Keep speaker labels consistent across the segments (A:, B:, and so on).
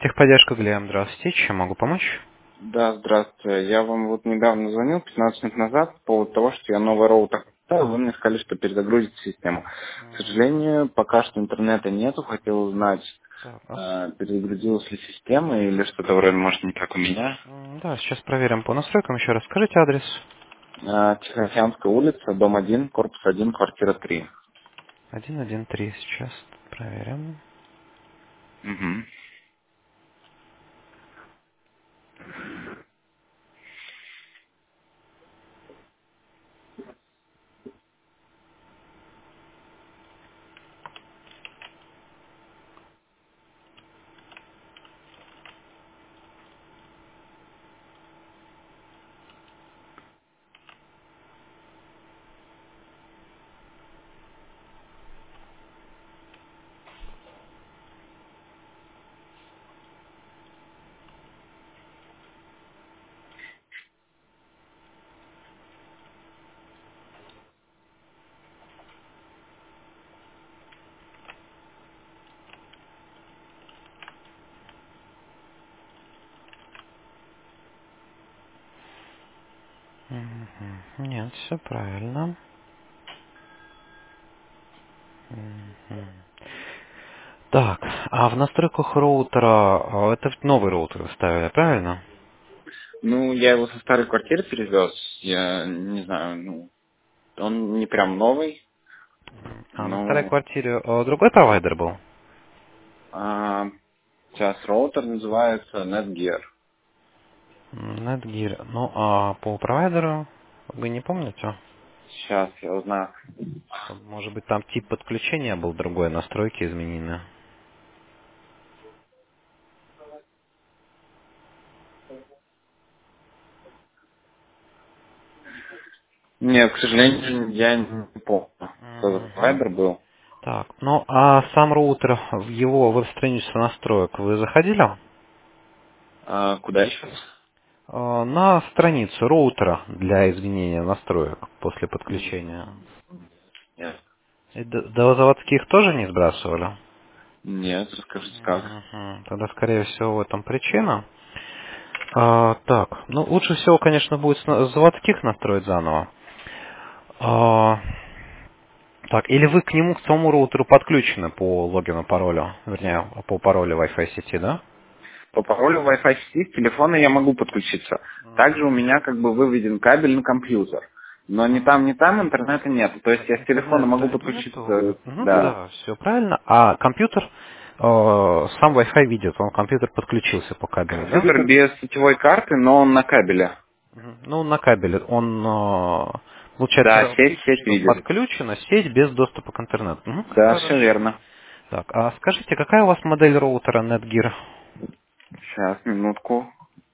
A: Техподдержка Глеб, здравствуйте. Чем могу помочь?
B: Да, здравствуйте. Я вам вот недавно звонил, 15 минут назад, по поводу того, что я новый роутер поставил. Вы мне сказали, что перезагрузите систему. К сожалению, пока что интернета нету. Хотел узнать,
A: Так,
B: перезагрузилась ли система или что-то вроде, может, не как у меня.
A: да, сейчас проверим по настройкам. Еще раз скажите адрес.
B: Тихоокеанская улица, дом 1, корпус 1, квартира 3.
A: 113. Сейчас проверим.
B: Угу.
A: Нет, все правильно. Мгм. Так, а в настройках роутера, это новый роутер вы ставили, правильно?
B: Ну, я его со старой квартиры перевез. Я не знаю, ну, он не прям новый,
A: А на старой
B: но
A: квартире другой провайдер был?
B: а, сейчас роутер называется Netgear.
A: Netgear. Ну, а по провайдеру вы не помните?
B: Сейчас я узнаю.
A: Может быть, там тип подключения был другой, настройки изменены.
B: Нет, к сожалению, я не помню, что за
A: Мгм.
B: провайдер был.
A: Так, ну а сам роутер, в его веб-страницу настроек вы заходили?
B: Куда еще?
A: На страницу роутера для изменения настроек после подключения.
B: Нет.
A: И до заводских тоже не сбрасывали?
B: Нет, расскажите как.
A: Мгм. Тогда, скорее всего, в этом причина. Так, ну лучше всего, конечно, будет с заводских настроить заново. А, так, или вы к нему, к самому роутеру подключены по логину, паролю, вернее, по паролю Wi-Fi сети, да?
B: По паролю Wi-Fi сети с телефона я могу подключиться. Также у меня как бы выведен кабель на компьютер. Но ни там интернета нет. То есть я с телефона могу
A: Интернета нету.
B: подключиться,
A: Мгм,
B: да.
A: да, все правильно. А компьютер, сам Wi-Fi видит, он компьютер подключился по кабелю, да?
B: Компьютер без сетевой карты, но он на кабеле.
A: Мгм. Ну, на кабеле. Он,
B: Да,
A: получается,
B: сеть,
A: видит,
B: сеть
A: что
B: видит.
A: подключена сеть без доступа к интернету. Мгм,
B: Да, все
A: хорошо.
B: верно.
A: Так, а скажите, какая у вас модель роутера Netgear?
B: Сейчас, минутку.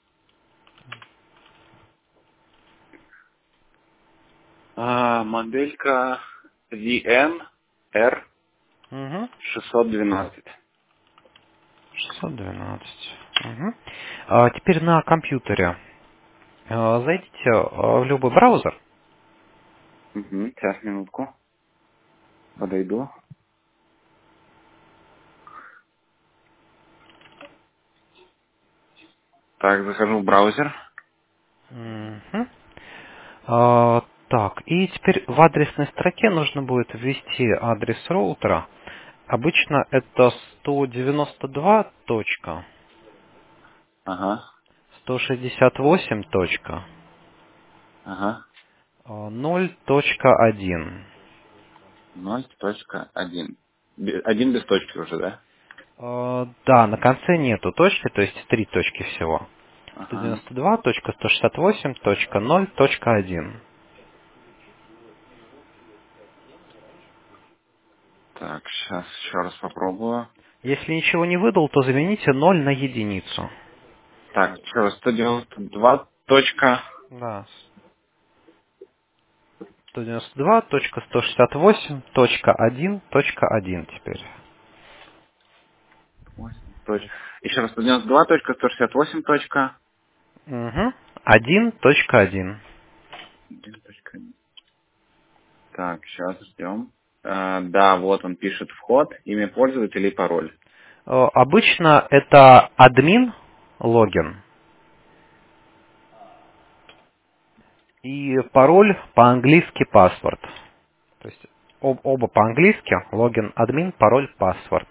B: Моделька VNR
A: Угу.
B: 612.
A: 612. Мгм. Теперь на компьютере. Зайдите в любой браузер.
B: Угу, сейчас, минутку. Подойду. Так, захожу в браузер.
A: Мгм. Так, и теперь в адресной строке нужно будет ввести адрес роутера. Обычно это 192 точка
B: Ага,
A: 168 точка
B: ага.
A: 0.1.
B: 0.1. Один без точки уже, да?
A: Да, на конце нету точки, то есть три точки всего.
B: Ага.
A: 192.168.0.1.
B: Так, сейчас еще раз попробую.
A: Если ничего не выдал, то замените 0 на единицу.
B: Так, еще раз, 192 точка.
A: Да. 192.168.1.1 теперь.
B: 8 Еще раз, 192 точка 168 точка.
A: Угу. 1.1.
B: 1 точка. Так, сейчас ждем. Да, вот он пишет вход, имя пользователя и пароль.
A: Обычно это админ логин и пароль по-английски паспорт. То есть оба по-английски, логин админ, пароль паспорт.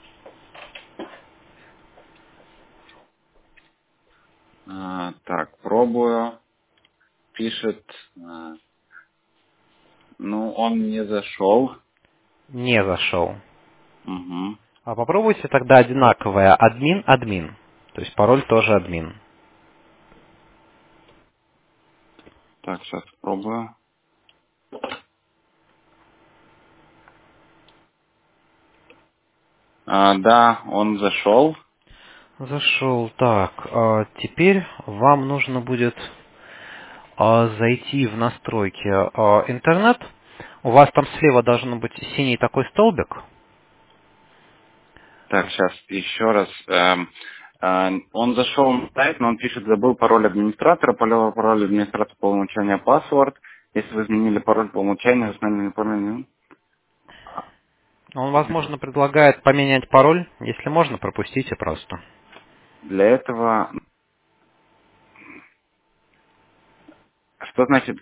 B: Так, пробую. Пишет, ну, он не зашел.
A: Не зашел.
B: Угу.
A: А попробуйте тогда одинаковое админ. То есть пароль тоже админ.
B: Так, сейчас пробую. Да, он зашел.
A: Зашел. Так, теперь вам нужно будет зайти в настройки интернет. У вас там слева должен быть синий такой столбик.
B: Так, сейчас еще раз. Он зашел на сайт, но он пишет, забыл пароль администратора, пароль администратора по умолчанию паспорт. Если вы изменили пароль по умолчанию, установили пароль.
A: Он, возможно, предлагает поменять пароль. Если можно, пропустите просто.
B: Для этого, что значит,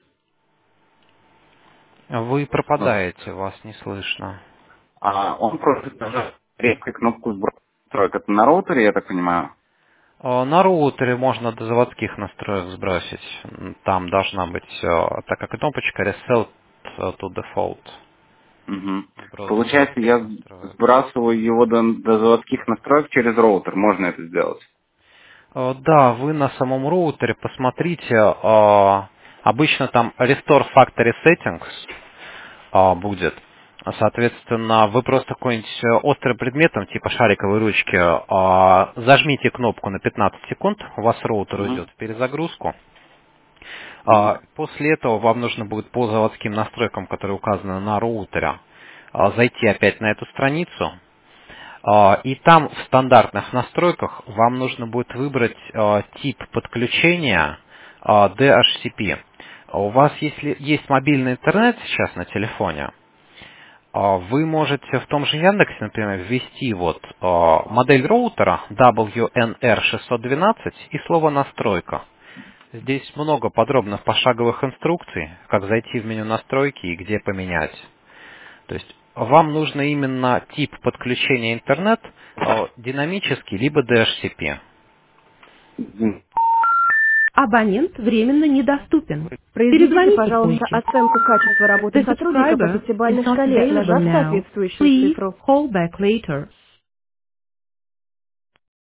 A: Вы пропадаете, вас не слышно.
B: он просит нажать резкой кнопку сброса настроек. Это на роутере, я так понимаю?
A: На роутере можно до заводских настроек сбросить. Там должна быть такая кнопочка Reset to Default.
B: Угу.
A: Сброс
B: Получается,
A: заводских
B: я
A: настроек.
B: сбрасываю его до заводских настроек через роутер. Можно это сделать?
A: Да, вы на самом роутере посмотрите. Обычно там Restore Factory Settings будет. Соответственно, вы просто какой-нибудь острым предметом, типа шариковой ручки, зажмите кнопку на 15 секунд, у вас роутер
B: Угу.
A: уйдет в перезагрузку.
B: Угу.
A: После этого вам нужно будет по заводским настройкам, которые указаны на роутере, зайти опять на эту страницу. И там в стандартных настройках вам нужно будет выбрать тип подключения DHCP. У вас, если есть мобильный интернет сейчас на телефоне, вы можете в том же Яндексе, например, ввести модель роутера WNR612 и слово «настройка». Здесь много подробных пошаговых инструкций, как зайти в меню настройки и где поменять. То есть вам нужно именно тип подключения интернет, динамический, либо DHCP.
C: Абонент временно недоступен.
D: Произведите,
C: Перезвоните
D: пожалуйста,
C: позже.
D: оценку качества работы
C: The
D: сотрудника по
C: subscriber is
D: пятибалльной
C: not
D: шкале,
C: available
D: нажав
C: now.
D: соответствующую
C: Please
D: цифру.
C: call back later.